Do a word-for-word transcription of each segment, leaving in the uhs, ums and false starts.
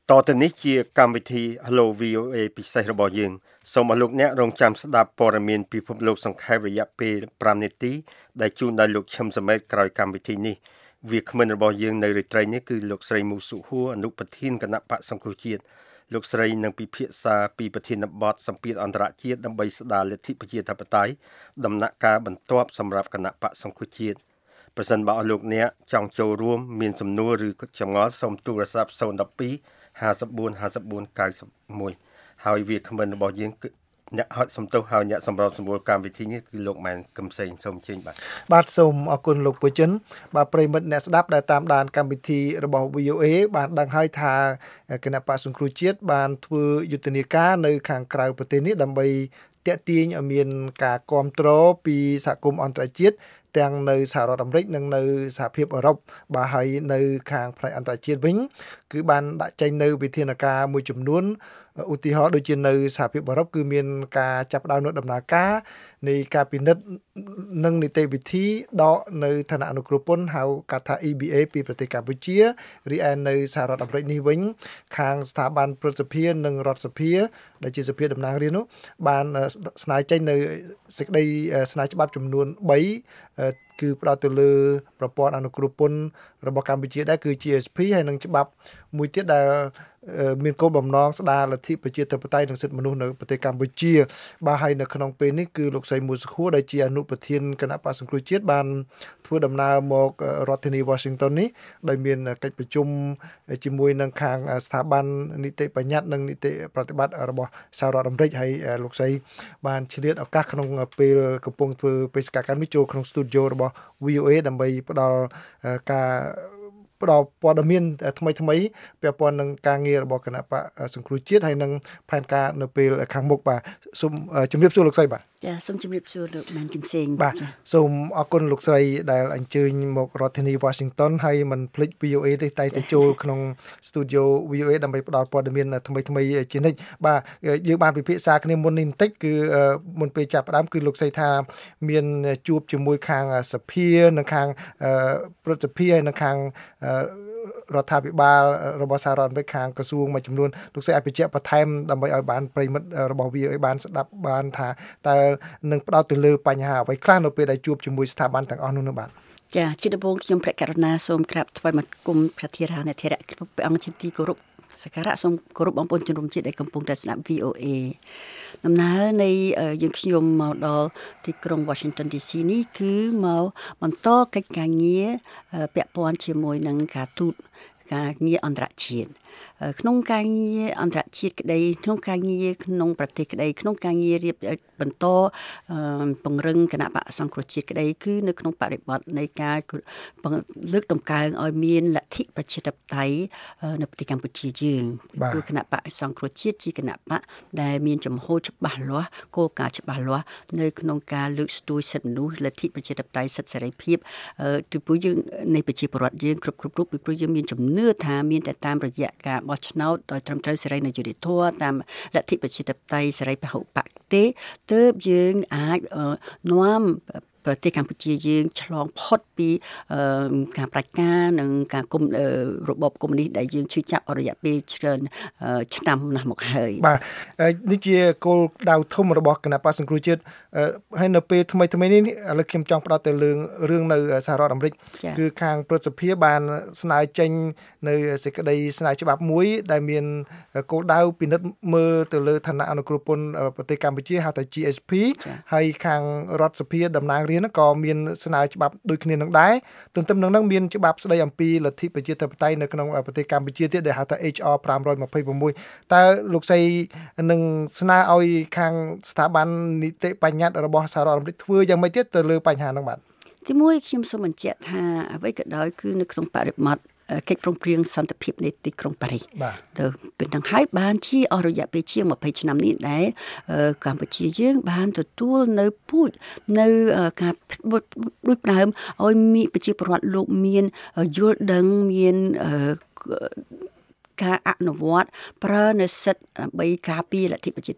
តទៅនេះជាកម្មវិធី Hello វី អូ เอ ពិសេសរបស់យើងសូមឲ្យលោកអ្នករងចាំស្ដាប់ព័ត៌មានពិភពលោកសង្ខេបរយៈពេលfiveនាទីដែលជូនដោយលោកឈឹមសមេតក្រោយកម្មវិធីនេះវាគ្មិនរបស់យើងនៅរាត្រីនេះគឺលោកស្រីមូសុហួរអនុប្រធានគណៈបកសង្គ្រោះជាតិលោកស្រីនឹងពិភាក្សាពីប្រធានបទសម្ពាធអន្តរជាតិដើម្បីស្ដារលទ្ធិប្រជាធិបតេយ្យដំណាក់កាលបន្ទាប់សម្រាប់គណៈបកសង្គ្រោះជាតិប្រសិនបើលោកអ្នកចង់ចូលរួមមានសំណួរឬចម្ងល់សូមទូរស័ព្ទzero one two five four five four nine oneហើយវាគ្មិនរបស់យើងគឺអ្នកហត់សំទោសហើយអ្នកសម្របសម្រួលកម្មវិធីនេះគឺលោកម៉ែនកឹមសេងសូមជើញបាទបាទសូមអរគុណលោកពូចិនបាទប្រិមិត្តអ្នកស្ដាប់ដែលតាមដានកម្មវិធីរបស់ វី អូ เอ បានដឹងហើយថាគណៈបក្សសង្គ្រោះជាតិបានធ្វើយុទ្ធនាការនៅខាងក្រៅប្រទេសនេះដើម្បីទាក់ទាញឲ្យមានការគាំទ្រពីសហគមន៍អន្តរជាតិទាំងនៅសហរដ្ឋអាមេរិកនិងនៅសហភាពអឺរ៉ុបបាទហើយនៅខាងផ្នែកអន្តរជាតិវិញគឺបានដាក់ចេញនៅវិធានការមួយចំនួនឧទាហរណ៍ដូចជានៅសហភាពអឺរ៉ុបគឺមានការចាប់ផ្ដើមនៅដំណើរការនៃការពិនិត្យនិងនីតិវិធីដកនៅឋានៈអនុគ្រោះពន្ធហៅកាត់ថា E B A ពីប្រទេសកម្ពុជារីឯនៅសហរដ្ឋអាមេរិកនេះវិញខាងស្ថាប័នព្រឹទ្ធសភានិងរដ្ឋសភាដែលជាសភាតំណាងរាស្ត្រនោះបានស្នើចេញនៅសេចក្តីស្នើច្បាប់ចំនួនthreeគឺផ្ដោតទៅលើប្រព័ន្ធអនុគ្រោះពន្ធរបស់កម្ពុជាដែរគឺ G S P ហើយនឹងច្បាប់មួយទៀតដែលមានគោលបំណងស្ដារលទ្ធិប្រជាធិបតេយ្យនិងសិទ្ធិមនុស្សនៅប្រទេសកម្ពុជាបាទហើយនៅក្នុងពេលនេះគឺលោកស្រីមូសុខួរដែលជាអនុប្រធានគណៈបក្សសង្គ្រោះជាតិបានធ្វើដំណើរមករដ្ឋធានី Washington នេះដោយមានកិច្ចប្រជុំជាមួយនឹងខាងស្ថាប័ននីតិបញ្ញត្តិនិងនីតិប្រតិបត្តិរបស់សហរដ្ឋអាមេរិកហើយលោកស្រីបានឆ្លៀតឱកាសក្នុងពេលកំពុងធ្វើបេសកកម្មនេះចូលក្នុង studio របស់ វី អូ เอ ដើម្បីផ្ដល់ការផ្ដល់ព័ត៌មានថ្មីថ្មីពាក់ព័ន្ធនឹងការងាររបស់គណៈបក្សសង្គ្រោះជាតិហើយនឹងផែនការនៅពេលខាងមុខបាទសូមជម្រាបសួរលោកស្រីបាទចាសូមជម្រាបសួរលោកម៉ែនគឹមសេងបាទសូមអរគុណលោកស្រីដែលអញ្ជើញមករដ្ឋធានី Washington ហើយមិនភ្លេច វី អូ เอ ទេតែទៅចូលក្នុង studio វី អូ เอ ដើម្បីផ្ដល់ព័ត៌មានថ្មីថ្មីជានិច្ចបាទយើងបានពិភាក្សាគ្នាមុននេះបន្តិចគឺមុនពេលចាប់ផ្ដើមគឺលោកស្រីថាមានជួបជាមួយខាងសភានិងខាងព្រឹទ្ធសភាហើយនិងខាងរដ្ឋាភិបាលរបស់សហរដ្ឋអាមេរិកខាងក្រសួងមួយចំនួនលោកស្រីអាចបញ្ជាក់បន្ថែមដើម្បីឲ្យបានប្រិមិត្តរបស់ វី អូ เอ បានស្ដាប់បានថាតើនឹងផ្ដោតទៅលើបញ្ហាអ្វីខ្លះនៅពេលដែលជួបជាមួយស្ថាប័នទាំងអស់នោះនោះបាទចាជាដំបូងខ្ញុំព្រះករុណាសូមក្រាបថ្វាយបង្គំព្រះធរានុធរៈព្រះអង្គជាទីគោរពសក្ការៈសូមគោរពបងប្អូនជនរួមជាតិដែលកំពុងតែស្ដាប់ វី អូ เอ ដំណើរនៃយើងខ្ញុំមកដល់ទីក្រុង Washington ឌី ស៊ី នេះគឺមកបន្តកិច្ចការងារពាក់ព័ន្ធជាមួយនឹងការទូតការងារអន្តរជាតិក្នុងការងារអន្តរជាតិក្តីក្នុងការងារក្នុងប្រទេសក្តីក្នុងការងាររៀបបន្តពង្រឹងគណៈបក្សសង្គ្រោះជាតិក្តីគឺនៅក្នុងបរិបទនៃការលើកតម្កើងឲ្យមានលទ្ធិប្រជាធិបតេយ្យនៅប្រទេសកម្ពុជាយើងគឺគណៈបក្សសង្គ្រោះជាតិជាគណៈបកដែលមានចំហច្បាស់លាស់គោលការណ៍ច្បាស់លាស់នៅក្នុងការលើកស្ទួយសិទ្ធិមនុស្សលទ្ធិប្រជាធិបតេយ្យសិទ្ធិសេរីភាពពីព្រោះយើងនៃប្រជាពលរដ្ឋយើងគ្រប់គ្រប់រូបពីព្រោះយើងមានជំនឿថាមានតែតាមរយៈការបោះឆ្នោតដោយត្រឹមត្រូវសេរីនៃយុត្តិធម៌តាមលទ្ធិប្រជាធិបតេយ្យសេរីពហុបកទេទើបយើងអាចនាំប្រទេសកម្ពុជាយើងឆ្លងផុតពីការផ្ដាច់ការនិងការគុំរបបកុម្មុយនីសដែលយើងឈឺចាប់អស់រយៈពេលច្រើនឆ្នាំណាស់មកហើយបាទនេះជាគោលដៅធំរបស់គណៈបក្សសង្គ្រោះជាតិហើយនៅពេលថ្មីថ្មីនេះឥឡូវខ្ញុំចង់ផ្ដោតទៅលើរឿងនៅសហរដ្ឋអាមេរិកគឺខាងព្រឹទ្ធសភាបានស្នើចេញនៅសេចក្តីស្នើច្បាប់មួយដែលមានគោលដៅពិនិត្យមើលទៅលើឋានៈអនុគ្រោះពន្ធប្រទេសកម្ពុជាហៅថា G S P ហើយខាងរដ្ឋសភាតំណាងរាស្ត្រក៏មានស្នើច្បាប់ដូចគ្នានឹងដែរទន្ទឹមនឹងនឹងមានច្បាប់ស្តីអំពីលទ្ធិប្រជាធិបតេយ្យនៅក្នុងប្រទេសកម្ពុជាទៀតដែលហៅថា H R five twenty-six តើលោកស្រីនឹងស្នើឲ្យខាងស្ថាប័ននីតិបញ្ញត្តិរបស់សហរដ្ឋអាមេរិកធ្វើយ៉ាងម៉េចទៀតទៅលើបញ្ហាហ្នឹងបាទទីមួយខ្ញុំសូមបញ្ជាក់ថាអ្វីក៏ដោយគឺនៅក្នុងបរិបទកិច្ចព្រមព្រៀងសន្តិភាពនៃទីក្រុងប៉ារីសទៅពេលហ្នឹងហើយបានជាអស់រយៈពេលជាងtwentyឆ្នាំនេះដែរកម្ពុជាយើងបានទទួលនៅពូជនៅការដូចដើមឲ្យមានប្រជាពលរដ្ឋលោកមានយល់ដឹងមានការអនុវត្តប្រើនៅសិទ្ធិដើម្បីការពារលទ្ធិប្រជា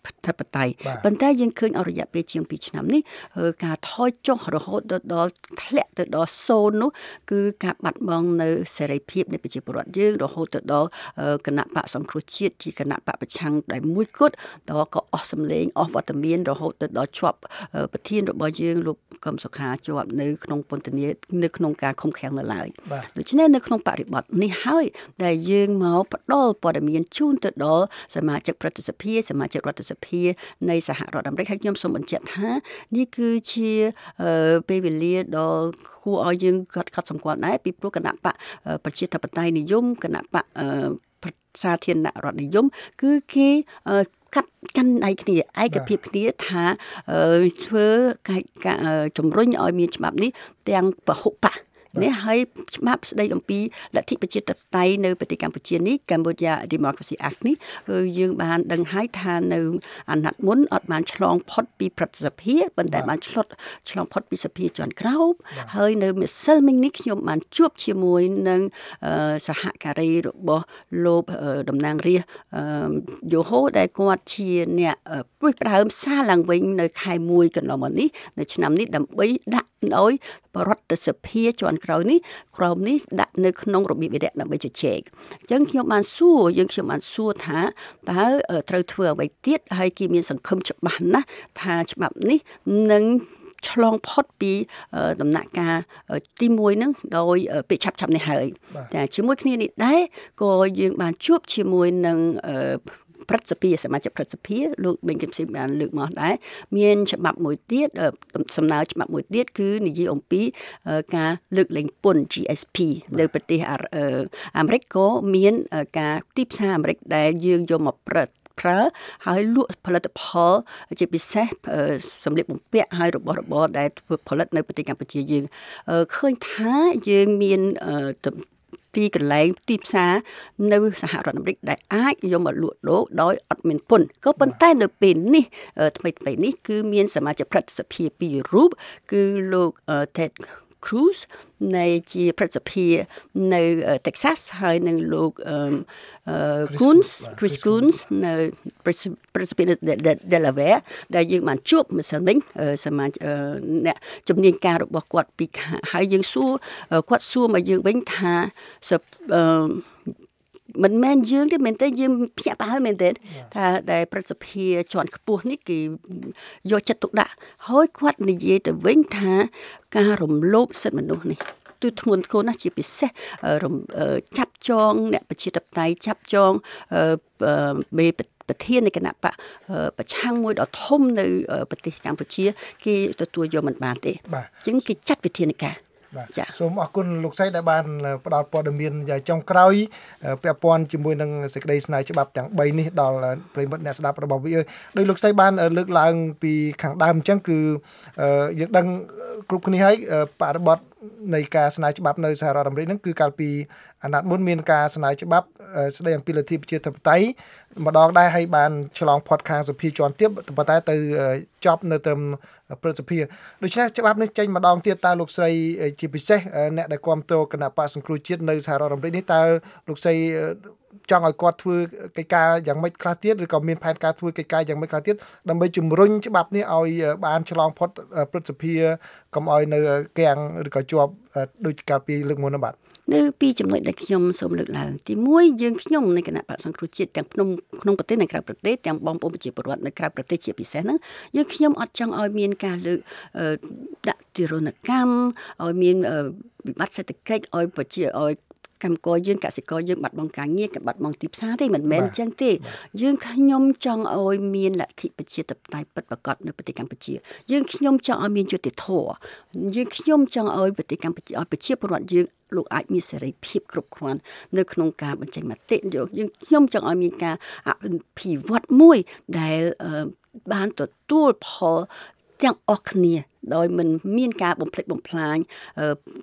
ធិបតេយ្យប៉ុន្តែយើងឃើញអរិយៈពេលជាងពីរឆ្នាំនេះការថយចុះរហូតដល់ធ្លាក់ទៅដល់សូន្យនោះគឺការបាត់បង់នៅសេរីភាពនៃប្រជាពលរដ្ឋយើងរហូតទៅដល់គណៈបកសង្គ្រោះជាតិជាគណៈបកប្រឆាំងដែលមួយគត់ដល់ក៏អស់សម្លេងអស់វត្តមានរហូតទៅដល់ជាប់ប្រធានរបស់យើងលោកកឹមសុខាជាប់នៅក្នុងពន្ធនាគារនៅក្នុងការឃុំឃាំងនៅឡើយដូច្នេះនៅក្នុងបរិបទនេះហើយដែលយើងមកផ្ដល់ព័ត៌មានជូនទៅដល់សមាជិកប្រតិសភាសមាជិករដ្ឋសភានៃសហរដ្ឋអាមេរិកហើយខ្ញុំសូមបញ្ជាក់ថានេះគឺជាពេលវេលាដ៏គួរឲ្យយើងកត់កត់សម្គាល់ដែរពីព្រោះគណៈបកប្រជាធិបតេយ្យនិយមគណៈបកសាធារណរដ្ឋនិយមគឺគេកាត់កាន់ដៃគ្នាឯកភាពគ្នាថាធ្វើការជំរុញឲ្យមានច្បាប់នេះទាំងពហុបកនេះហើយច្បាប់ស្ដីអំពីលទ្ធិប្រជាធិបតេយ្យនៅប្រទេសកម្ពុជានេះ Cambodia Democracy Act នេះយើងបានដឹងហើយថានៅអាណត្តិមុនអត់បានឆ្លងផុតពីប្រតិសភាប៉ុន្តែបានឆ្លុតឆ្លងផុតពីសភាជាន់ក្រោមហើយនៅម្សិលមិញនេះខ្ញុំបានជួបជាមួយនឹងសហការីរបស់លោកតំណាងរាស្ត្រយូហូដែលគាត់ជាអ្នកព្រួយផ្ដើមសារឡើងវិញនៅខែមួយកន្លងមកនេះនៅឆ្នាំនេះដើម្បីដាក់ឲ្យរដ្ឋសភាជាន់ក្រោយនេះក្រមនេះដាក់នៅក្នុងរបៀបវិរៈដើម្បីជជែកអញ្ចឹងខ្ញុំបានសួរយើងខ្ញុំបានសួរថាតើត្រូវធ្វើអ្វីទៀតហើយគេមានសង្ឃឹមច្បាស់ណាស់ថាច្បាប់នេះនឹងឆ្លងផុតពីដំណាក់កាលទីមួយហ្នឹងដោយពេលឆាប់ឆាប់នេះហើយតែជាមួយគ្នានេះដែរក៏យើងបានជួបជាមួយនឹងព្រឹទ្ធសភាសមាជិកព្រឹទ្ធសភាលោកបេងកឹមស៊ីបានលើកមកដែរមានច្បាប់មួយទៀតសំណើច្បាប់មួយទៀតគឺនិយាយអំពីការលើកលែងពន្ធ G S P នៅប្រទេសអាមេរិកក៏មានការទីផ្សារអាមេរិកដែលយើងយកមកប្រើប្រើហើយលក់ផលិតផលជាពិសេសសម្លៀកបំពាក់ហើយរបស់របរដែលធ្វើផលិតនៅប្រទេសកម្ពុជាយើងឃើញថាយើងមានទីកន្លែងទីផ្សារនៅសហរដ្ឋអាមេរិកដែលអាចយកមកលក់ដូរដោយអត់មានពន្ធក៏ប៉ុន្តែនៅពេលនេះថ្មីថ្មីនេះគឺមានសមាជិកព្រឹទ្ធសភាពីររូបគឺលោក Ted Cruz នៃជាព្រឹទ្ធសភានៅ Texas ហើយនឹងលោក Coons Chris Coons នៅព្រឹទ្ធសភា Delaware ដែលយើងបានជួបម្សិលមិញសមាជិកអ្នកជំនាញការរបស់គាត់ពីហើយយើងសួរគាត់សួរមកយើងវិញថាមិនមែនយើងទេមែនទេយើងភ្ញាក់ផ្អើលមែនទេថាដែលព្រឹទ្ធសភាជាន់ខ្ពស់នេះគេយកចិត្តទុកដាក់ហើយគាត់និយាយទៅវិញថាការរំលោភសិទ្ធិមនុស្សនេះទូធ្ងន់ធ្ងរណាស់ជាពិសេសចាប់ចងអ្នកប្រជាធិបតេយ្យចាប់ចងមេប្រធាននៃគណៈបកប្រឆាំងមួយដ៏ធំនៅប្រទេសកម្ពុជាគេទទួលយកមិនបានទេអញ្ចឹងគេចាត់វិធានការបាទសូមអរគុណលោកស្រីដែលបានផ្ដល់ព័ត៌មានយ៉ាងចុងក្រោយពាក់ព័ន្ធជាមួយនឹងសេចក្តីស្នើច្បាប់ទាំងបីនេះដល់ប្រិយមិត្តអ្នកស្ដាប់របស់ វី អូ អេ ដោយលោកស្រីបានលើកឡើងពីខាងដើមអញ្ចឹងគឺយើងដឹងគ្រប់គ្នាហើយបរិបទនៃការស្នើច្បាប់នៅសហរដ្ឋអាមេរិកហ្នឹងគឺកាលពីអាណត្តិមុនមានការស្នើច្បាប់ស្ដីអំពីលទ្ធិប្រជាធិបតេយ្យម្ដងដែរហើយបានឆ្លងផុតខាងសភាជាន់ទាបប៉ុន្តែទៅចប់នៅត្រឹមព្រឹទ្ធសភាដូច្នេះច្បាប់នេះចេញម្ដងទៀតតើលោកស្រីជាពិសេសអ្នកដែលគាំទ្រគណៈបកសង្គ្រោះជាតិនៅសហរដ្ឋអាមេរិកនេះតើលោកស្រីចង់ឲ្យគាត់ធ្វើកិច្ចការយ៉ាងម៉េចខ្លះទៀតឬក៏មានផែនការធ្វើកិច្ចការយ៉ាងម៉េចខ្លះទៀតដើម្បីជំរុញច្បាប់នេះឲ្យបានឆ្លងផុតព្រឹទ្ធសភាកុំឲ្យនៅគាំងឬក៏ជាប់ដូចកាលពីលើកមុននោះបាទនៅពីចំណុចដែលខ្ញុំសូមលើកឡើងទីមួយយើងខ្ញុំในគណៈបកសង្គ្រោះជាតិទាំងក្នុងក្នុងប្រទេសនិងក្រៅប្រទេសទាំងបងប្អូនប្រជាពលរដ្ឋនៅក្រៅប្រទេសជាពិសេសហ្នឹងយើងខ្ញុំអត់ចង់ឲ្យមានការលើកដាក់ទារុណកម្មឲ្យមានវិបត្តិសេដ្ឋកិច្ចឲ្យប្រជាឲ្យកម្មករយើងកសិករយើងបាត់បង់ការងារបាត់បង់ទីផ្សារទេមិនមែនអញ្ចឹងទេយើងខ្ញុំចង់ឲ្យមានលទ្ធិប្រជាធិបតេយ្យពិតប្រាកដនៅប្រទេសកម្ពុជាយើងខ្ញុំចង់ឲ្យមានយុត្តិធម៌យើងខ្ញុំចង់ឲ្យប្រទេសកម្ពុជាឲ្យប្រជាពលរដ្ឋយើងលោកអាចមានសេរីភាពគ្រប់គ្រាន់នៅក្នុងការបញ្ចេញមតិយើងខ្ញុំចង់ឲ្យមានការអភិវឌ្ឍមួយដែលបានទទួលផលទាំងអស់គ្នាដោយមិនមានការបំផ្លិចបំផ្លាញ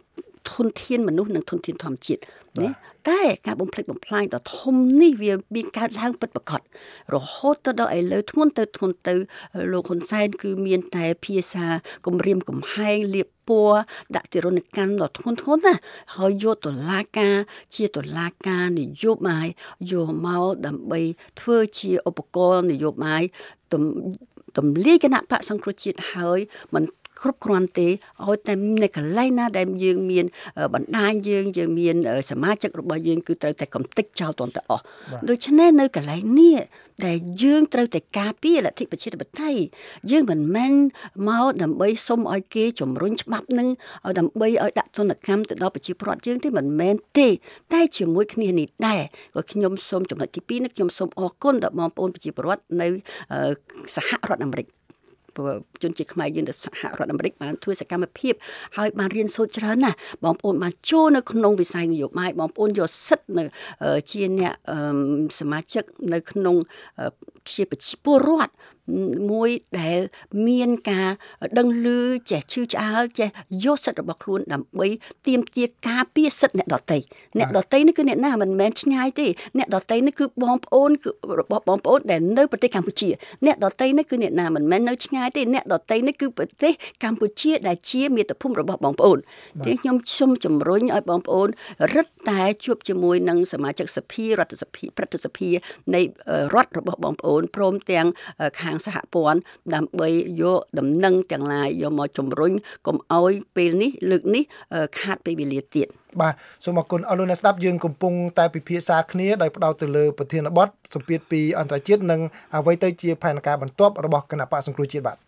ធនធានមនុស្សនិងធនធានធម្មជាតិណាតែការបំផ្លិចបំផ្លាញដ៏ធំនេះវាមានកើតឡើងពិតប្រាកដរហូតទៅដល់ឥឡូវធ្ងន់ទៅធ្ងន់ទៅលោកហ៊ុនសែនគឺមានតែភាសាគំរាមកំហែងលៀបពណ៌ដាក់ទរណកម្មដ៏ធ្ងន់ធ្ងរណាហើយយកតុលាការជាតុលាការនយោបាយយកមកដើម្បីធ្វើជាឧបករណ៍នយោបាយទម្លាយគណៈបកសង្គ្រោះជាតិហើយមិនគ្រប់គ្រាន់ទេឲ្យតែនៅកន្លែងណាដែលយើងមានបណ្ដាញយើងយើងមានសមាជិករបស់យើងគឺត្រូវតែកំទេចចោលតន្តែអស់ដូច្នេះនៅកន្លែងនេះដែលយើងត្រូវតែការពារលទ្ធិប្រជាធិបតេយ្យយើងមិនមែនមកដើម្បីសុំឲ្យគេជំរុញច្បាប់នឹងឲ្យដើម្បីឲ្យដាក់ទណ្ឌកម្មទៅដល់ប្រជាពលរដ្ឋយើងទេមិនមែនទេតែជាមួយគ្នានេះដែរក៏ខ្ញុំសូមចំណុចទីពីរនេះខ្ញុំសូមអរគុណដល់បងប្អូនប្រជាពលរដ្ឋនៅសហរដ្ឋអាមេរិកជនជាតិខ្មែរយើងនៅសហរដ្ឋអាមេរិកបានធ្វើសកម្មភាពហើយបានរៀនសូត្រច្រើនណាស់បងប្អូនបានចូលនៅក្នុងវិស័យនយោបាយបងប្អូនយកសិទ្ធិនៅជាអ្នកសមាជិកនៅក្នុងជាប្រជាពលរដ្ឋមួយដែលមានការដឹងឮចេះឈឺឆ្អាលចេះយកសិទ្ធិរបស់ខ្លួនដើម្បីទាមទារការពារសិទ្ធិអ្នកដទៃអ្នកដទៃនេះគឺអ្នកណាមិនមែនឆ្ងាយទេអ្នកដទៃនេះគឺបងប្អូនគឺរបស់បងប្អូនដែលនៅប្រទេសកម្ពុជាអ្នកដទៃនេះគឺអ្នកណាមិនមែននៅឆ្ងាយទេអ្នកដទៃនេះគឺប្រទេសកម្ពុជាដែលជាមាតុភូមិរបស់បងប្អូនជាខ្ញុំសូមជំរុញឲ្យបងប្អូនរឹតតែជួបជាមួយនឹងសមាជិកសភារដ្ឋសភាព្រឹទ្ធសភានៃរដ្ឋរបស់បងប្អូនព្រមទាំងខាងសហព័ន្ធដើម្បីយកដំណឹងទាំងឡាយយកមកជំរុញកុំឲ្យពេលនេះលើកនេះខាតពេលវេលាទៀតបាទសូមអរគុណអរលោកអ្នកស្ដាប់យើងកំពុងតែពិភាក្សាគ្នាដោយផ្ដោតទៅលើប្រធានបទសម្ពាធពីអន្តរជាតិនិងអ្វីទៅជាផែនការបន្ទាប់របស់គណៈបកសង្គ្រោះជាតិបាទ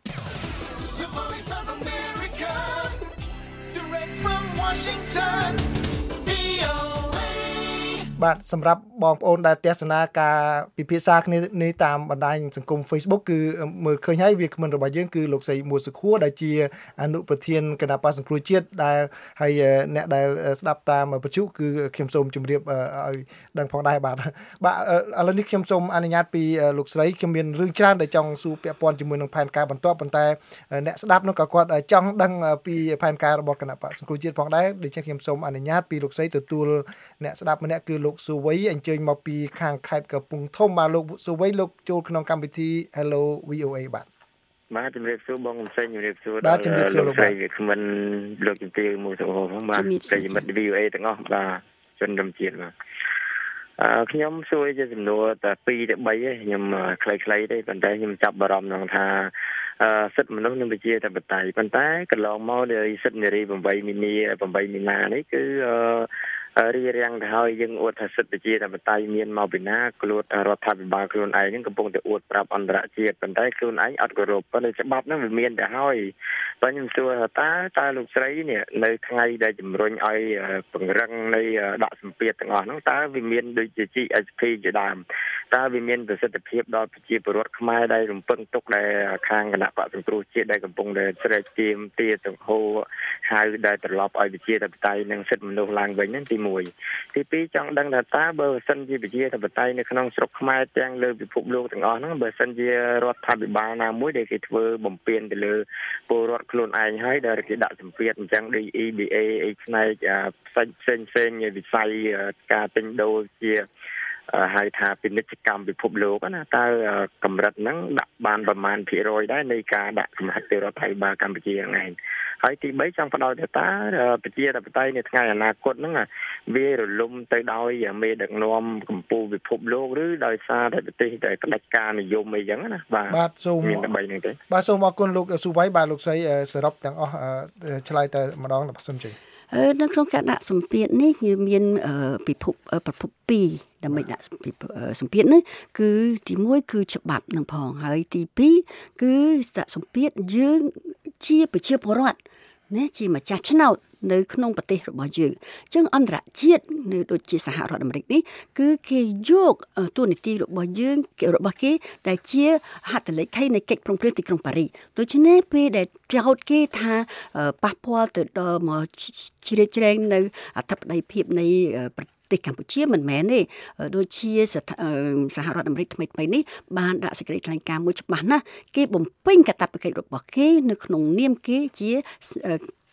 បាទសម្រាប់បងប្អូនដែលទស្សនាការពិភាក្សាគ្នានេះតាមបណ្ដាញសង្គម Facebook គឺមើលឃើញហើយវាគ្មិនរបស់យើងគឺលោកស្រីមួសុខួរដែលជាអនុប្រធានគណៈបក្សសង្គ្រោះជាតិដែលហើយអ្នកដែលស្ដាប់តាមបច្ចុប្បន្នគឺខ្ញុំសូមជម្រាបឲ្យដឹងផងដែរបាទបាទឥឡូវនេះខ្ញុំសូមអនុញ្ញាតពីលោកស្រីខ្ញុំមានរឿងច្រើនដែលចង់សួរពាក់ព័ន្ធជាមួយនឹងផែនការបន្ទាប់ប៉ុន្តែអ្នកស្ដាប់នោះក៏គាត់ចង់ដឹងពីផែនការរបស់គណៈបក្សសង្គ្រោះជាតិផងដែរដូច្នេះខ្ញុំសូមអនុញ្ញាតពីលោកស្រីទទួលអ្នកស្ដាប់ម្នាក់គឺលោកសុវ័យអញ្ជើញមកពីខាងខេត្តកំពង់ធំបាទលោកសុវ័យលោកចូលក្នុងកម្មវិធី Hello វី អូ អេ បាទបាទជំរាបសួរបងផ្សេងជំរាបសួរដល់លោកស្រីវាគ្មិនលោកជំទាវមួយសុខផងបាទប្រិយមិត្ត វី អូ អេ ទាំងអស់បាទជនរួមជាតិបាទអឺខ្ញុំសួរជាសំណួរតែពីរទៅបីទេខ្ញុំខ្លីៗទេប៉ុន្តែខ្ញុំចាប់អារម្មណ៍នឹងថាអឺសិទ្ធិមនុស្សនិងប្រជាធិបតេយ្យប៉ុន្តែកន្លងមកនៃសិទ្ធិនារី8មីនា8មីនានេះគឺអឺរៀបរៀងទៅហើយយើងអួតថាសិទ្ធិប្រជាធិបតេយ្យមានមកពីណាខ្លួនរដ្ឋាភិបាលខ្លួនឯងហ្នឹងកំពុងតែអួតប្រាប់អន្តរជាតិប៉ុន្តែខ្លួនឯងអត់គោរពប៉ុន្តែច្បាប់ហ្នឹងវាមានទៅហើយបើខ្ញុំសួរថាតើតើលោកស្រីនេះនៅថ្ងៃដែលជំរុញឲ្យពង្រឹងនៃដាក់សម្ពាធទាំងអស់ហ្នឹងតើវាមានដូចជា ជី អេស ភី ជាដើមតើវាមានប្រសិទ្ធភាពដល់ប្រជាពលរដ្ឋខ្មែរដែលរំពឹងទុកដែលខាងគណៈបក្សសង្គ្រោះជាតិដែលកំពុងតែស្រែកទាមទារទាំងហូរហៅដែលត្រឡប់ឲ្យប្រជាធិបតេយ្យនិងសិទ្ធិមនុស្សឡើងវិញហ្នឹងទីមួយទីពីរចង់ដឹងថាតើបើសិនជាប្រជាធិបតេយ្យនៅក្នុងស្រុកខ្មែរទាំងលើពិភពលោកទាំងអស់ហ្នឹងបើសិនជារដ្ឋាភិបាលណាមួយដែលគេធ្វើបំពេញទៅលើពលរដ្ឋខ្លួនឯងហើយដែលគេដាក់សម្ពាធអញ្ចឹងដូច អ៊ី ប៊ី អេ អីផ្នែកផ្សេងផ្សេងផ្សេងវិស័យការទិញដូរជាហៅថាពាណិជ្ជកម្មពិភពលោកណាតើកម្រិតហ្នឹងដាក់បានប្រមាណភាគរយដែរនៃការដាក់កំហិតទៅរដ្ឋាភិបាលកម្ពុជាហ្នឹងឯងហើយទីបីចង់បដ ទៅតើប្រជាធិបតេយ្យនៅថ្ងៃអនាគតហ្នឹងវារលំទៅដោយមេដឹកនាំកម្ពុជាពិភពលោកឬដោយសារតែប្រទេសតែផ្ដាច់ការនិយមអីចឹងណាបាទបាទសូមមានតែបីហ្នឹងទេបាទសូមអរគុណលោកសុវ័យបាទលោកស្រីសរុបទាំងអស់ឆ្លើយតែម្ដងសូមជឿនៅក្នុងការដាក់សម្ពាធនេះគឺមានពិភពប្រភពពីរដើម្បីដាក់សម្ពាធនេះគឺទីមួយគឺច្បាប់នឹងផងហើយទីពីរគឺដាក់សម្ពាធយើងជាប្រជាពលរដ្ឋណាជាម្ចាស់ឆ្នោតនៅក្នុងប្រទេសរបស់យើងអញ្ចឹងអន្តរជាតិនៅដូចជាសហរដ្ឋអាមេរិកនេះគឺគេយកតួនាទីរបស់យើងរបស់គេតែជាហត្ថលេខីនៃកិច្ចព្រមព្រៀងទីក្រុងប៉ារីសដូច្នេះពេលដែលចោទគេថាប៉ះពាល់ទៅដល់មកជ្រៀតជ្រែងនៅអធិបតេយ្យភាពនៃប្រទេសកម្ពុជាមិនមែនទេដូចជាសហរដ្ឋអាមេរិកថ្មីៗនេះបានដាក់សេចក្តីថ្លែងការណ៍មួយច្បាស់ណាស់គេបំពេញកាតព្វកិច្ចរបស់គេនៅក្នុងនាមគេជា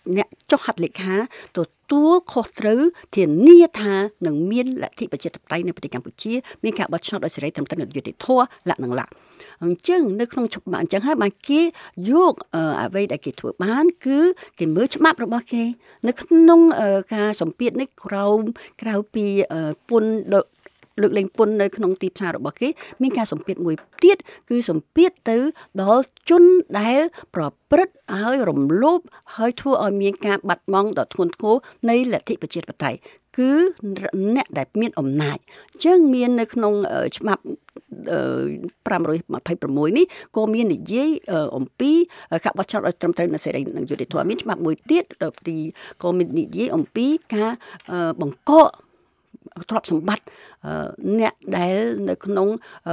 អ្នកចុះហត្ថលេខាទទួលខុសត្រូវធានាថានឹងមានលទ្ធិប្រជាធិបតេយ្យនៅប្រទេសកម្ពុជាមានការបោះឆ្នោតដោយសេរីត្រឹមត្រូវនិងយុត្តិធម៌លក្ខណៈឡាអញ្ចឹងនៅក្នុងច្បាប់អញ្ចឹងហើយបានគេយកអ្វីដែលគេធ្វើបានគឺគេមើលច្បាប់របស់គេនៅក្នុងការសម្ពាធនេះក្រៅក្រៅពីពន្ធលើកលែងពន្ធនៅក្នុងទីផ្សាររបស់គេមានការសម្ពាធមួយទៀតគឺសម្ពាធទៅដល់ជនដែលប្រព្រឹត្តហើយរំលោភហើយធ្វើឲ្យមានការបាត់បង់ដ៏ធ្ងន់ធ្ងរនៃលទ្ធិប្រជាធិបតេយ្យគឺអ្នកដែលមានអំណាចអញ្ចឹងមាននៅក្នុងច្បាប់five twenty-sixនេះក៏មាននិយាយអំពីការបោះឆ្នោតឲ្យត្រឹមត្រូវនិងសេរីនិងយុត្តិធម៌មានច្បាប់មួយទៀតទីក៏មាននិយាយអំពីការបង្កកទ្រព្យសម្បត្តិអ្នកដែលនៅក្នុង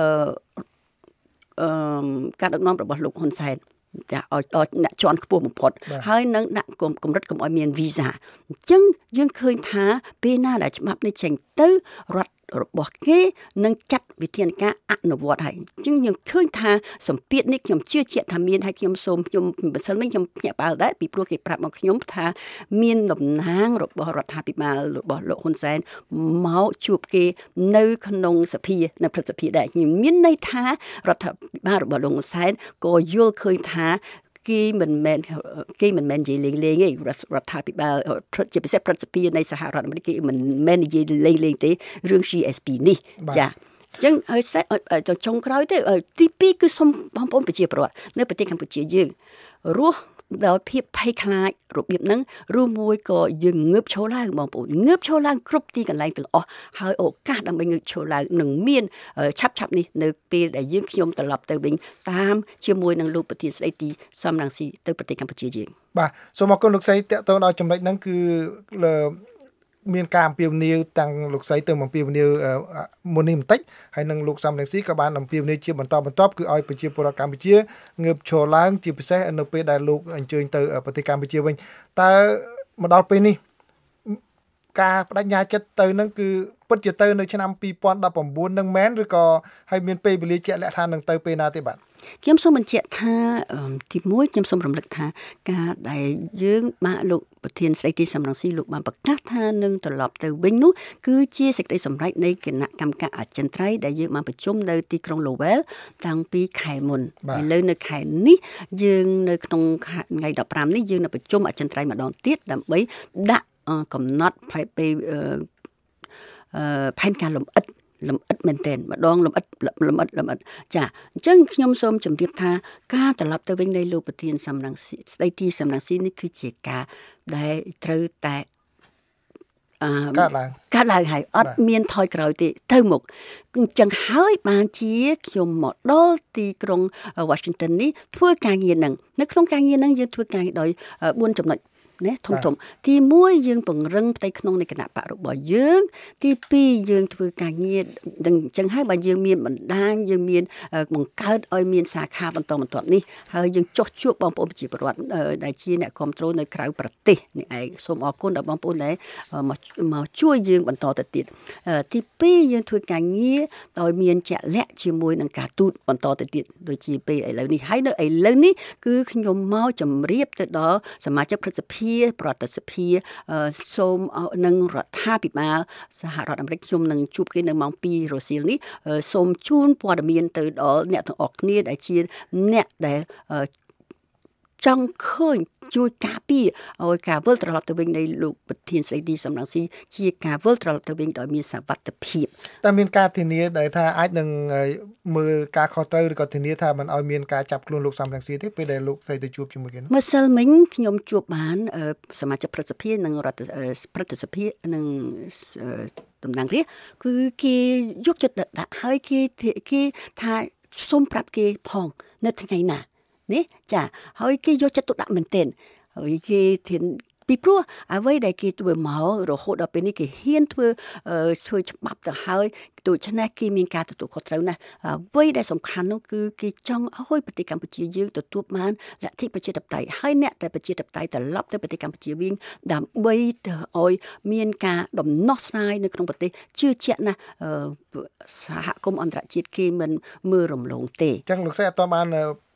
ការដឹកនាំរបស់លោកហ៊ុនសែនចាឲ្យដល់អ្នកជាន់ខ្ពស់បំផុតហើយនឹងដាក់កម្រិតកុំឲ្យមានវីសាអញ្ចឹងយើងឃើញថាពេលណាដែលច្បាប់នេះចេញទៅរដ្ឋរបស់គេនឹងចាត់វិធានការអនុវត្តឲ្យអញ្ចឹងយើងឃើញថាសម្ពាធនេះខ្ញុំជឿជាក់ថាមានហើយខ្ញុំសូមខ្ញុំបន្សិលមិញខ្ញុំភ្ញាក់ផ្អើលដែរពីព្រោះគេប្រាប់មកខ្ញុំថាមានតំណាងរបស់រដ្ឋាភិបាលរបស់លោកហ៊ុនសែនមកជួបគេនៅក្នុងសភានៅព្រឹទ្ធសភាដែរខ្ញុំមានន័យថារដ្ឋាភិបាលរបស់លោកហ៊ុនសែនក៏យល់ឃើញថាគេមិនមែនគេមិនមែននិយាយលេងលេងទេរដ្ឋាភិបាលជាពិសេសព្រឹទ្ធសភានៃសហរដ្ឋអាមេរិកគេមិនមែននិយាយលេងលេងទេរឿង G S P នេះចាអញ្ចឹងហើយទៅចុងក្រោយទៅទីពីរគឺសូមបងប្អូនប្រជាពលរដ្ឋនៅប្រទេសកម្ពុជាយើងរស់ដោយភាពភ័យខ្លាចរបៀបហ្នឹងឬមួយក៏យើងងើបឈរឡើងបងប្អូនងើបឈរឡើងគ្រប់ទីកន្លែងទាំងអស់ហើយឱកាសដើម្បីងើបឈរឡើងនឹងមានឆាប់ឆាប់នេះនៅពេលដែលយើងខ្ញុំត្រឡប់ទៅវិញតាមជាមួយនឹងលោកប្រធានស្ដីទីសំរងស៊ីទៅប្រទេសកម្ពុជាយើងបាទសូមអរគុណលោកស្រីតេតតងដល់ចំណុចហ្នឹងគឺមានការអំពាវនាវតាំងលោកស្រីទៅអំពាវនាវមុននេះបន្តិចហើយនឹងលោកសំរងស៊ីក៏បានអំពាវនាវជាបន្តបន្ទាប់គឺឲ្យប្រជាពលរដ្ឋកម្ពុជាងើបឈរឡើងជាពិសេសនៅពេលដែលលោកអញ្ជើញទៅប្រទេសកម្ពុជាវិញតើមកដល់ពេលនេះការបដិញ្ញាចិត្តទៅនឹងគឺពិតជាទៅនៅឆ្នាំtwenty nineteenនឹងមែនឬក៏ហើយមានពេលវេលាជាក់លាក់ថានឹងទៅពេលណាទេបាទខ្ញុំសូមបញ្ជាក់ថាទីមួយខ្ញុំសូមរំលឹកថាការដែលយើងបានលោកប្រធានស្ដីទីសំរងស៊ីលោកបានប្រកាសថានឹងត្រឡប់ទៅវិញនោះគឺជាសេចក្តីសម្រេចនៃគណៈកម្មការអចិន្ត្រៃយ៍ដែលយើងបានប្រជុំនៅទីក្រុង Lowell តាំងពីខែមុនឥឡូវនៅខែនេះយើងនៅក្នុងថ្ងៃfifteenនេះយើងនៅប្រជុំអចិន្ត្រៃយ៍ម្ដងទៀតដើម្បីដាក់កំណត់ផែនពេលផែនការលំអិតលំអិតមែនទែនម្ដងលំអិតលំអិតលំអិតចាអញ្ចឹងខ្ញុំសូមជម្រាបថាការត្រឡប់ទៅវិញនៃលោកប្រធានសំរងស៊ីស្ដីទីសំរងស៊ីនេះគឺជាការដែលត្រូវតែអឺកើតឡើងកើតឡើងហើយអត់មានថយក្រោយទេទៅមុខអញ្ចឹងហើយបានជាខ្ញុំមកដល់ទីក្រុង Washington នេះធ្វើការងារនឹងនៅក្នុងការងារនឹងយើងធ្វើការងារដោយfourចំណុចណាធំធំទីoneយើងពង្រឹងផ្ទៃក្នុងនៃគណៈបករបស់យើងទីtwoយើងធ្វើការងារអញ្ចឹងហើយបើយើងមានបណ្ដាញយើងមានបង្កើតឲ្យមានសាខាបន្តបន្ទាប់នេះហើយយើងចុះជួបបងប្អូនប្រជាពលរដ្ឋដែលជាអ្នកគ្រប់គ្រងនៅក្រៅប្រទេសនេះឯងសូមអរគុណដល់បងប្អូនដែលមកមកជួយយើងបន្តទៅទៀតទីtwoយើងធ្វើការងារដោយមានជាក់លាក់ជាមួយនឹងការទូតបន្តទៅទៀតដូចជាពេលឥឡូវនេះហើយនៅឥឡូវនេះគឺខ្ញុំមកជម្រាបទៅដល់សមាជិកព្រឹទ្ធសភាប្រតិសភាសូមនឹងរដ្ឋាភិបាលសហរដ្ឋអាមេរិកខ្ញុំនឹងជួបគេនៅម៉ោងtwoរសៀលនេះសូមជូនព័ត៌មានទៅដល់អ្នកទាំងអស់គ្នាដែលជាអ្នកដែលចង់ឃើញជួយការពារឲ្យការវិលត្រឡប់ទៅវិញនៃលោកប្រធានស្ដីទីសំរងស៊ីជាការវិលត្រឡប់ទៅវិញដោយមានសុវត្ថិភាពតែមានការធានាដែលថាអាចនឹងមើលការខុសត្រូវឬក៏ធានាថាមិនឲ្យមានការចាប់ខ្លួនលោកសំរងស៊ីទេពេលដែលលោកស្ដីទៅជួបជាមួយគេម្សិលមិញខ្ញុំជួបបានសមាជិកព្រឹទ្ធសភានិងរដ្ឋព្រឹទ្ធសភានិងតំណាងរាស្ត្រគឺគេយកចិត្តដាក់ហើយគេគេថាសូមប្រាប់គេផងនៅថ្ងៃណានេះចាហើយគេយកចិត្តទុកដាក់មែនទែនហើយគេធានពីព្រោះអ្វីដែលគេធ្វើមករហូតដល់ពេលនេះគេហ៊ានធ្វើធ្វើច្បាប់ទៅហើយដូច្នេះគេមានការទទួលខុសត្រូវណាស់អ្វីដែលសំខាន់នោះគឺគេចង់ឲ្យប្រទេសកម្ពុជាយើងទទួលបានលទ្ធិប្រជាធិបតេយ្យហើយអ្នកដែលប្រជាធិបតេយ្យត្រឡប់ទៅប្រទេសកម្ពុជាវិញដើម្បីឲ្យមានការដំណោះស្រាយនៅក្នុងប្រទេសជឿជាក់ណាស់សហគមន៍អន្តរជាតិគេមិនមើលរំលងទេអញ្ចឹងលោកស្រីអត់បាន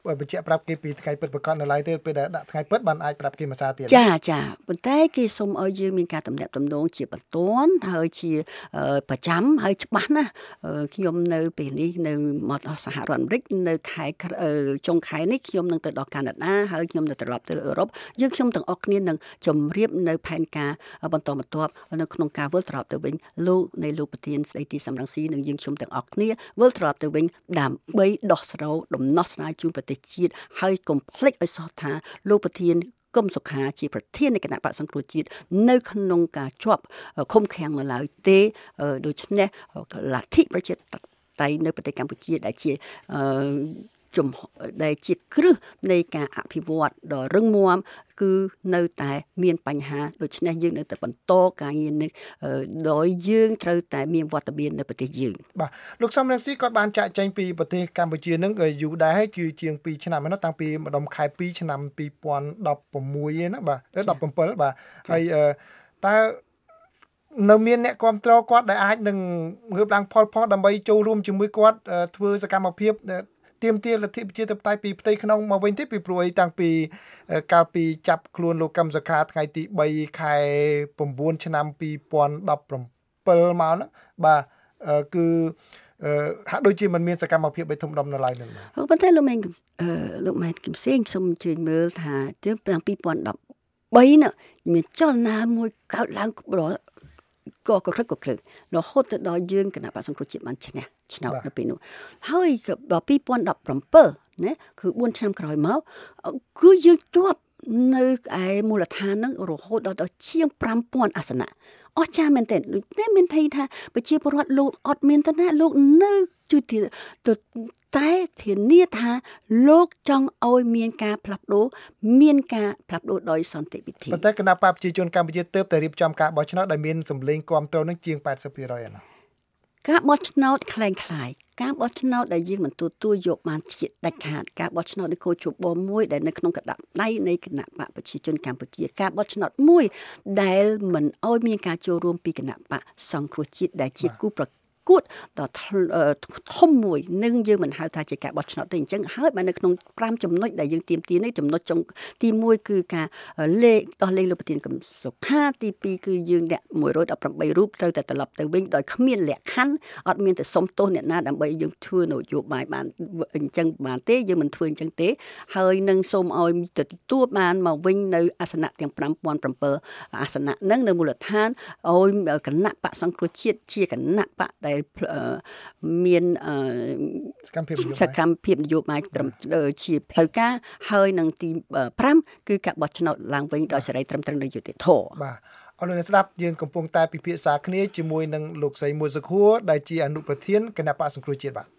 បញ្ជាក់ប្រាប់គេពីថ្ងៃពិតប្រកបនៅឡើយទេពេលដែលដាក់ថ្ងៃពិតបានអាចប្រាប់គេមួយសារទៀតចាចាប៉ុន្តែគេសូមឲ្យយើងមានការទំនាក់ទំនងជាបន្ទាន់ហើយជាប្រចាំហើយច្បាស់ណាស់ខ្ញុំនៅពេលនេះនៅមកដល់សហរដ្ឋអាមេរិកនៅខែចុងខែនេះខ្ញុំនឹងទៅដល់កាណាដាហើយខ្ញុំនឹងត្រឡប់ទៅអឺរ៉ុបយើងខ្ញុំទាំងអស់គ្នានឹងជម្រាបនៅផែនការបន្តបន្ទាប់នៅក្នុងការវិលត្រឡប់ទៅវិញលោកនៃលោកប្រធានស្ដីទីសំរងស៊ីនិងយើងខ្ញុំទាំងអស់គ្នាវិលត្រឡប់ទៅវិញដើម្បីដោះស្រាយដំណោះស្រាយជូនប្រទេសជាតិហើយកុំភ្លេចឲ្យសោះថាលោកប្រធានគឹមសុខាជាប្រធាននៃគណៈបក្សសង្គ្រោះជាតិនៅក្នុងការជាប់ឃុំឃាំងនៅឡើយទេដូច្នេះលទ្ធិប្រជាធិបតេយ្យនៅប្រទេសកម្ពុជាដែលជាជំដែលជាគ្រឹះនៃការអភិវឌ្ឍដ៏រឹងមាំគឺនៅតែមានបញ្ហាដូច្នេះយើងនៅតែបន្តការងារនេះដោយយើងត្រូវតែមានវត្តមាននៅប្រទេសយើងបាទលោកសំរងស៊ីគាត់បានចាក់ចែងពីប្រទេសកម្ពុជានឹងយូរដែរគឺជាងពីរឆ្នាំហើយតាំងពីម្ដុំខែពីរឆ្នាំពីរពាន់ដប់ប្រាំមួយឯណាបាទទៅដប់ប្រាំពិលបាទហើយតើនៅមានអ្នកគ្រប់គ្រងគាត់ដែលអាចនឹងងើបឡើងផលផងដើម្បីចូលរួមជាមួយគាត់ធ្វើសកម្មភាពទាមទារលទ្ធិប្រជាធិបតេយ្យពីផ្ទៃក្នុងមកវិញទេពីព្រោះអីតាំងពីកាលពីចាប់ខ្លួនលោកកឹមសុខាថ្ងៃទីបីខែ៩ឆ្នាំពីរពាន់ដប់ប្រាំពិលមកហ្នឹងបាទគឺហាក់ដូចជាមិនមានសកម្មភាពបីធំដុំនៅឡើយនឹងប៉ុន្តែលោកម៉ែនលោកម៉ែនគឹមសេងសូមជួយមើលថាតាំងពីពីរពាន់ដប់បីនេះមានចលនាមួយកើតឡើងក៏ក៏ក្រឹកក៏ក្រឹករហូតទៅដល់យើងគណៈបក្សសង្គ្រោះជាតិបានឈ្នះឆ្នោតនៅពេលនោះហើយដល់ពីរពាន់ដប់ប្រាំពិលណាគឺបួនឆ្នាំក្រោយមកគឺយើងជាប់នៅឯមូលដ្ឋានហ្នឹងរហូតដល់ជាងប្រាំពាន់អាសនៈអស្ចារ្យមែនទែនតែមានន័យថាប្រជាពលរដ្ឋលោកអត់មានឋានៈលោកនៅជួយតែធានាថាលោកចង់ឲ្យមានការផ្លាស់ប្ដូរមានការផ្លាស់ប្ដូរដោយសន្តិវិធីប៉ុន្តែគណៈបកប្រជាជនកម្ពុជាទើបតែរៀបចំការបោះឆ្នោតដែលមានសម្លេងគាំទ្រនឹងជាង 八十ភាគរយ ឯណាការបោះឆ្នោតคล้ายៗការបោះឆ្នោតដែលយើងមិនទទួលយកបានជាដាច់ខាតការបោះឆ្នោតនៃគោលជបមួយដែលនៅក្នុងកណ្ដាប់ដៃនៃគណៈបកប្រជាជនកម្ពុជាការបោះឆ្នោតមួយដែលមិនឲ្យមានការចូលរួមពីគណៈបកសង្គ្រោះជាតិដែលជាគូប្រគួតដ៏ធំមួយនឹងយើងមិនហៅថាជាការបោះឆ្នោតទេអញ្ចឹងហើយបើនៅក្នុងប្រាំចំណុចដែលយើងទាមទារនេះចំណុចចុងទីមួយគឺការលេខដោះលែងលោកប្រធានគឹមសុខាទីពីរគឺយើងអ្នកមួយរយដប់ប្រាំបីរូបត្រូវតែត្រឡប់ទៅវិញដោយគ្មានលក្ខខណ្ឌអត់មានតែសុំទោសអ្នកណាដើម្បីយើងធ្វើនយោបាយបានអញ្ចឹងបានទេយើងមិនធ្វើអញ្ចឹងទេហើយនឹងសូមឲ្យទទួលបានមកវិញនៅអាសនៈទាំងប្រាំពាន់ប្រាំពិលអាសនៈនឹងនៅមូលដ្ឋានឲ្យគណៈបកសង្គ្រោះជាតិជាគណៈបកដែលមានសកម្មភាពនយោបាយត្រឹមជាផ្លូវការហើយនឹងទីប្រាំគឺការបោះឆ្នោតឡើងវិញដោយសេរីត្រឹមត្រូវដោយយុត្តិធម៌បាទអរលោកអ្នកស្ដាប់យើងកំពុងតែពិភាក្សាគ្នាជាមួយនឹងលោកស្រីមួសុខួរដែលជាអនុប្រធានគណៈបកសង្គ្រោះជាតិបាទ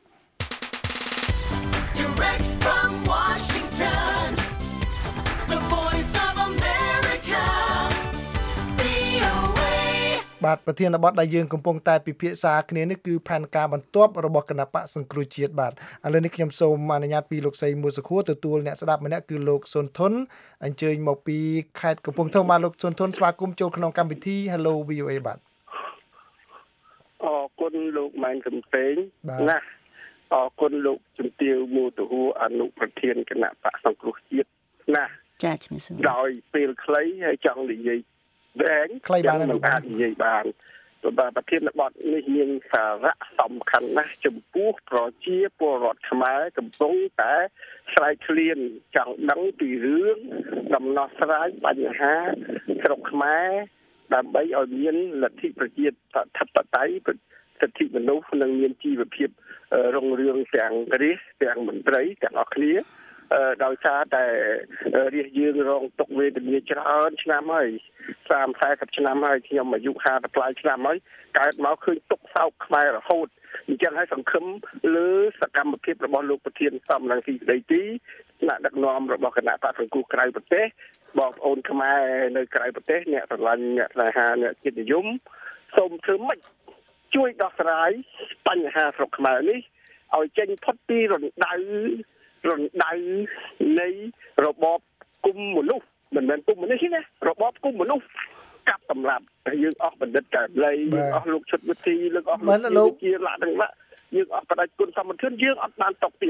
Direct from Washington The Voice of America បាទប្រធានបទដែលយើងកំពុងតែពិភាក្សាគ្នានេះគឺផែនការបន្ទាប់របស់គណៈបកសង្គ្រោះជាតិបាទឥឡូវនេះខ្ញុំសូមអនុញ្ញាតពីលោកស្រីមួសុខួរទទួលអ្នកស្ដាប់ម្នាក់គឺលោកសុនធុនអញ្ជើញមកពីខេត្តកំពង់ធំបាទលោកសុនធុនស្វាគមន៍ចូលក្នុងកម្មវិធី Hello វី អូ អេ បាទអរគុណលោកម៉ែនកំពេងណាអរគុណលោកជំទាវមូទហួរអនុប្រធានគណៈបកសង្គ្រោះជាតិណាចាជំរាបសួរដោយពេលខ្លីហើយចង់និយាយវែងខ្លីបានមិនអាចនិយាយបានព្រោះប្រធានបទនេះមានសារៈសំខាន់ណាស់ចំពោះប្រជាពលរដ្ឋខ្មែរកំពុងតែស្រែកឃ្លានចង់ដឹងពីរឿងដំណោះស្រាយបញ្ហាស្រុកខ្មែរដើម្បីឲ្យមានលទ្ធិប្រជាធិបតេយ្យសិទ្ធិមនុស្សនិងមានជីវភាពរុងរឿងទាំងរាជទាំងមន្ត្រីទាំងអស់គ្នាដោយសារតែរាជយើងរងទុក្ខវេទនាច្រើនឆ្នាំហើយសាម สี่สิบឆ្នាំហើយខ្ញុំអាយុห้าสิบปลายឆ្នាំហើយកើតមកឃើញទុក្ខសោកខ្មែររហូតអញ្ចឹងហើយសង្ឃឹមលើសកម្មភាពរបស់លោកប្រធានសំរងស៊ីស្ដីទីថ្នាក់ដឹកនាំរបស់គណៈបកសង្គ្រោះក្រៅប្រទេសបងប្អូនខ្មែរនៅក្រៅប្រទេសអ្នកស្រឡាញ់អ្នកស្នេហាអ្នកជាតិនិយមសូមធ្វើម៉េចជួយដោះស្រាយបញ្ហាស្រុកខ្មែរនេះឲ្យចេញផុតពីរណ្ដៅរណ្ដៅនៃរបបគុំមនុស្សមិនមែនគុំមនុស្សទេណារបបគុំមនុស្សកាប់សម្លាប់យើងអស់បណ្ឌិតកែបលីយើងអស់លោកឈុតវិធីលោកអស់លោកជាឡាក់ទាំងឡាក់យើងអស់បដិជនសមត្ថជនយើងអត់បានតកទៀត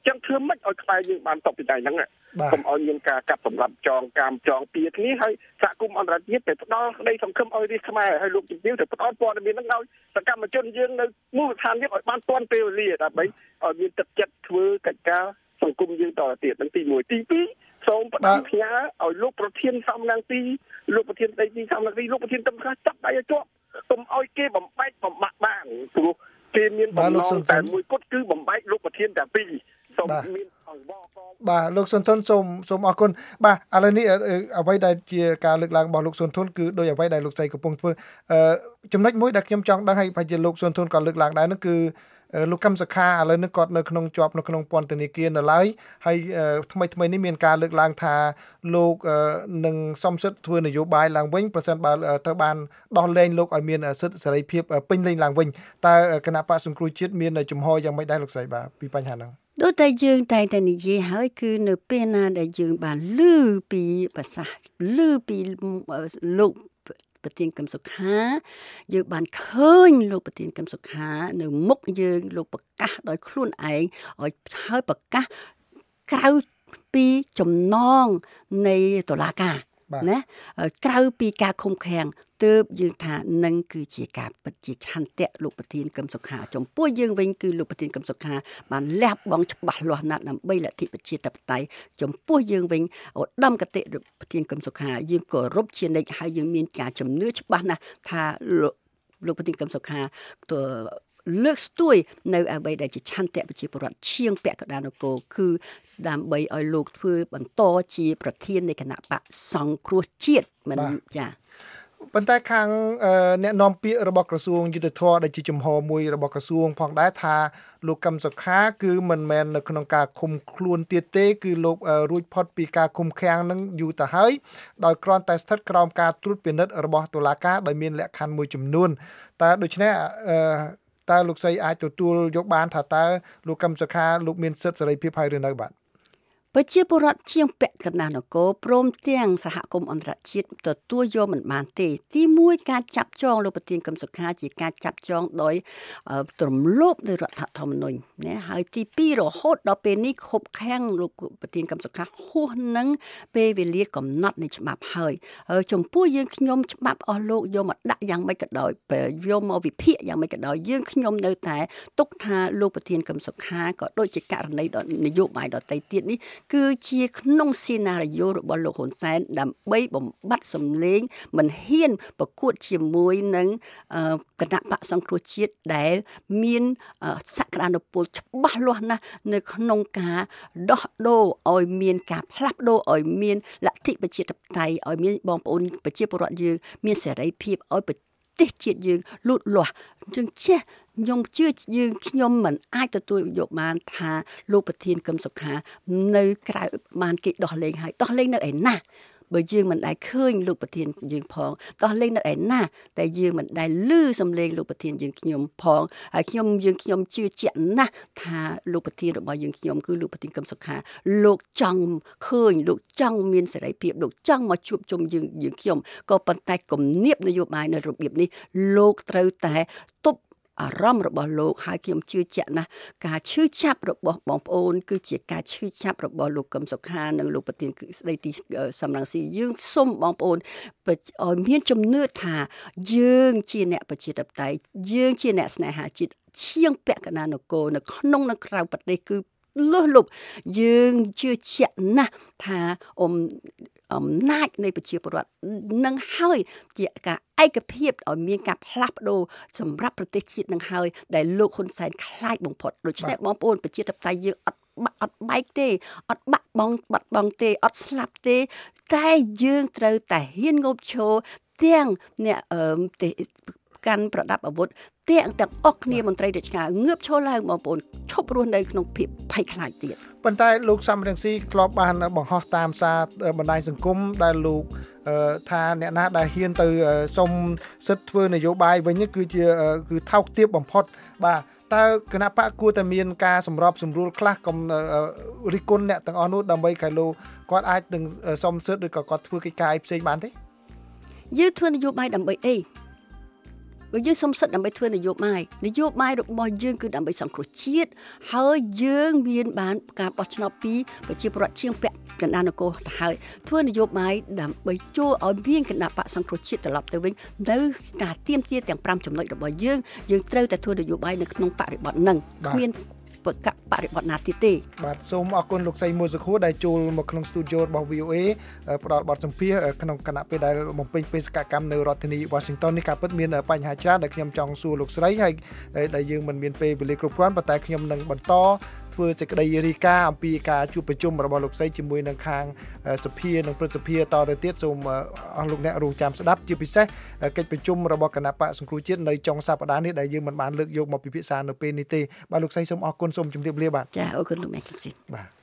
ចឹងធ្វើម៉េចឲ្យខ្មែរយើងបានតបពីដៃហ្នឹងកុំឲ្យមានការកាប់សម្លាប់ចងកាមចងពៀគ្នាហើយសហគមន៍អន្តរជាតិទៅផ្ដល់ក្តីសង្ឃឹមឲ្យរាជខ្មែរហើយលោកជំទាវទៅផ្ដល់ព័ត៌មានហ្នឹងឲ្យសកម្មជនយើងនៅមូលដ្ឋានយើងឲ្យបានទាន់ពេលវេលាដើម្បីឲ្យមានទឹកចិត្តធ្វើកិច្ចការសង្គមយើងតទៅទៀតនឹងទីមួយទីពីរសូមផ្ដល់ផ្ញើឲ្យលោកប្រធានសំណាងទីលោកប្រធានដីទីសំណាងទីលោកប្រធានតំការចាប់ដៃឲ្យជាប់កុំឲ្យគេបំបែកបំបាក់បានព្រោះគេមានបំណងតែមួយគត់គឺបំបែកលោកប្រធានតែពីរសូមមានអង្គវកបាទលោកសុនធនសូមសូមអរគុណបាទឥឡូវនេះអ្វីដែលជាការលើកឡើងរបស់លោកសុនធនគឺដោយអ្វីដែលលោកស្រីកំពុងធ្វើអឺចំណុចមួយដែលខ្ញុំចង់ដឹងឲ្យប្រហែលជាលោកសុនធនក៏លើកឡើងដែរនោះគឺលោកកឹមសុខាឥឡូវនេះគាត់នៅក្នុងជាប់នៅក្នុងពន្ធនាគារនៅឡើយហើយថ្មីថ្មីនេះមានការលើកឡើងថាលោកនឹងសំសិទ្ធធ្វើនយោបាយឡើងវិញប្រសិនបើត្រូវបានដោះលែងលោកឲ្យមានសិទ្ធិសេរីភាពពេញលេញឡើងវិញតើគណៈបក្សសង្គ្រោះជាតិមានជំហរយ៉ាងម៉េចដែរលោកស្រីបាទពីបញ្ហាហ្នឹងដូចតែយើងតែតែនិយាយហើយគឺនៅពេលណាដែលយើងបានឮពីប្រសាសន៍ឮពីលោកប្រធានកឹមសុខាយើងបានឃើញលោកប្រធានកឹមសុខានៅមុខយើងលោកប្រកាសដោយខ្លួនឯងឲ្យហើយប្រកាសក្រៅពីចំណងនៃតុលាការណាក្រៅពីការឃុំឃាំងទើបយើងថានឹងគឺជាការពិតជាឆន្ទៈលោកប្រធានកឹមសុខាចំពោះយើងវិញគឺលោកប្រធានកឹមសុខាបានលះបង់ច្បាស់លាស់ណាស់ដើម្បីលទ្ធិប្រជាធិបតេយ្យចំពោះយើងវិញឧត្តមគតិប្រធានកឹមសុខាយើងគោរពជានិច្ចហើយយើងមានការជំនឿច្បាស់ណាស់ថាលោកប្រធានកឹមសុខាទៅលើកស្ទួយនៅអ្វីដែលជាឆន្ទៈប្រជាពលរដ្ឋឈៀងពាក់កណ្ដាលនគរគឺដើម្បីឲ្យលោកធ្វើបន្តជាប្រធាននៃគណៈបក្សសង្គ្រោះជាតិមិនចាប៉ុន្តែខាងអ្នកនាំពាក្យរបស់ក្រសួងយុទ្ធភ័ពដែលជាជំហរមួយរបស់ក្រសួងផងដែរថាលោកកឹមសុខាគឺមិនមែននៅក្នុងការឃុំខ្លួនទៀតទេគឺលោករួចផុតពីការឃុំឃាំងនឹងយូរទៅហើយដោយគ្រាន់តែស្ថិតក្រោមការត្រួតពិនិត្យរបស់តុលាការដោយមានលក្ខខណ្ឌមួយចំនួនតែដូច្នេះតើលោកស្រីអាចទទួលយកបានថាតើលោកកឹមសុខាលោកមានសិទ្ធិសេរីភាពហើយឬនៅបាទប្រជាពលរដ្ឋជាងពាក់កណ្ដាលនគរព្រមទាំងសហគមន៍អន្តរជាតិទទួលយកមិនបានទេទីមួយការចាប់ចងលោកប្រធានកឹមសុខាជាការចាប់ចងដោយទម្លាប់ដោយរដ្ឋធម្មនុញ្ញណាហើយទីពីររហូតដល់ពេលនេះខុបខាំងលោកប្រធានកឹមសុខាហួសនឹងពេលវេលាកំណត់នៃច្បាប់ហើយចំពោះយើងខ្ញុំច្បាប់អស់លោកយកមកដាក់យ៉ាងម៉េចក៏ដោយយកមកវិភាគយ៉ាងម៉េចក៏ដោយយើងខ្ញុំនៅតែទុកថាលោកប្រធានកឹមសុខាក៏ដូចជាករណីនយោបាយដទៃទៀតនេះគឺជាក្នុងសេណារីយ៉ូរបស់លោកហ៊ុនសែនដើម្បីបំបត្តិសម្លេងមិនហ៊ានប្រកួតជាមួយនឹងគណៈបក្សសង្គ្រោះជាតិដែលមានសក្តានុពលច្បាស់លាស់ណាស់នៅក្នុងការដោះដូរឲ្យមានការផ្លាស់ប្ដូរឲ្យមានលទ្ធិប្រជាធិបតេយ្យឲ្យមានបងប្អូនប្រជាពលរដ្ឋយើងមានសេរីភាពឲ្យប្រទេសជាតិយើងលូតលាស់អញ្ចឹងចេះខ្ញុំជឿយើងខ្ញុំមិនអាចទទួលយកបានថាលោកប្រធានកឹមសុខានៅក្រៅបានគេដោះលែងហើយដោះលែងនៅឯណាបើយើងមិនដែលឃើញលោកប្រធានយើងផងដោះលែងនៅឯណាតែយើងមិនដែលឮសំឡេងលោកប្រធានយើងខ្ញុំផងហើយខ្ញុំយើងខ្ញុំជឿជាក់ណាស់ថាលោកប្រធានរបស់យើងខ្ញុំគឺលោកប្រធានកឹមសុខាលោកចង់ឃើញលោកចង់មានសេរីភាពលោកចង់មកជួបជុំយើងយើងខ្ញុំក៏ប៉ុន្តែគំនាបនយោបាយនៅរបៀបនេះលោកត្រូវតែទប់អារម្មណ៍របស់លោកហើយខ្ញុំជឿជាក់ណាស់ការឈឺចាប់របស់បងប្អូនគឺជាការឈឺចាប់របស់លោកកឹមសុខានិងលោកប្រធានស្ដីទីសំរងស៊ីយើងសូមបងប្អូនឲ្យមានជំនឿថាយើងជាអ្នកប្រជាធិបតេយ្យយើងជាអ្នកស្នេហាជាតិឈៀងពាក់កណ្ដាលនគរនៅក្នុងនិងក្រៅប្រទេសគឺលុះលុបយើងជឿជាក់ណាស់ថាអមអំណាចនៃប្រជាពលរដ្ឋនឹងហើយជាការឯកភាពឲ្យមានការផ្លាស់ប្ដូរសម្រាប់ប្រទេសជាតិនឹងហើយដែលលោកហ៊ុនសែនខ្លាចបំផុតដូច្នេះបងប្អូនប្រជាធិបតេយ្យយើងអត់អត់បែកទេអត់បាក់បង់បាត់បង់ទេអត់ស្លាប់ទេតែយើងត្រូវតែហ៊ានងប់ឈរទាំងអ្នកអឺកាន់ប្រដាប់អាវុធទាំងទាំងអស់គ្នាមន្ត្រីរាជការងើបឈរឡើងបងប្អូនឈប់រស់នៅក្នុងភាពភ័យខ្លាចទៀតប៉ុន្តែលោកសំរងស៊ីធ្លាប់បានបង្ហោះតាមសារបណ្ដាញសង្គមដែលលោកថាអ្នកណាដែលហ៊ានទៅសុំសិទ្ធិធ្វើនយោបាយវិញគឺជាគឺថោកទាបបំផុតបាទតើគណៈបកគួរតែមានការសម្របសម្រួលខ្លះកុំរិះគន់អ្នកទាំងអស់នោះដើម្បីឲ្យលោកគាត់អាចនឹងសុំសិទ្ធិឬក៏គាត់ធ្វើកិច្ចការផ្សេងបានទេយើងធ្វើនយោបាយដើម្បីអីបើយើងសុំសិទ្ធិដើម្បីធ្វើនយោបាយនយោបាយរបស់យើងគឺដើម្បីសង្គ្រោះជាតិហើយយើងមានបានការបោះឆ្នោតពីប្រជាពលរដ្ឋជាងពាក់កណ្ដាលនគរទៅហើយធ្វើនយោបាយដើម្បីចូលឲ្យមានគណៈបកសង្គ្រោះជាតិត្រឡប់ទៅវិញនៅការទៀមទាទាំងfiveចំណុចរបស់យើងយើងត្រូវតែធ្វើនយោបាយនៅក្នុងបរិបទហ្នឹងគ្មានបកបរិបទណាទៀតទេបាទសូមអរគុណលោកសីមួយសុខួរដែលចូលមកក្នុងស្ទូឌីយោរបស់ វី អូ អេ ផ្ដល់បទសម្ភាសក្នុងគណៈពេលដែលបំពេញបេសកកម្មនៅរដ្ឋធានី Washington នេះការពិតមានបញ្ហាច្រើនដែលខ្ញុំចង់សួរលោកស្រីហើយដែលយើងមិនមានពេលវេលាគ្រប់គ្រាន់ប៉ុន្តែខ្ញុំនឹងបន្តធ្វើសេចក្តីរាយការណ៍អំពីការជួបប្រជុំរបស់លោកស្រីជាមួយនឹងខាងសភានិងព្រឹទ្ធសភាតទៅទៀតសូមអស់លោកអ្នករងចាំស្ដាប់ជាពិសេសកិច្ចប្រជុំរបស់គណៈបកសង្គ្រោះជាតិនៅចុងសប្តាហ៍នេះដែលយើងមិនបានលើកយកមកពិភាក្សានៅពេលនេះទេបាទលោកស្រីសូមអរគុណសូមជម្រាបលាបាទចាអរគុណលោកអ្នកខ្ញុំស៊ីបាទ